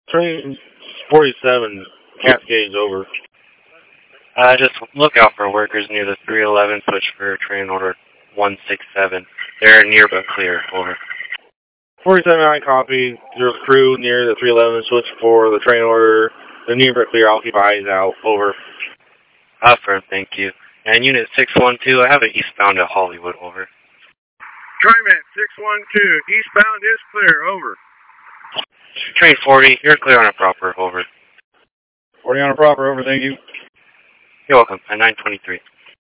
Train 47, Cascades, over. Just look out for workers near the 311 switch for train order 167. They're near but clear, over. 47, I copy. There's a crew near the 311 switch for the train order. The near but clear, I'll keep eyes out, over. Affirm, thank you. And Unit 612, I have it eastbound to Hollywood, over. TriMet 612, eastbound is clear, over. Train 40, you're clear on a proper, over. 40 on a proper, over, thank you. You're welcome, at 923.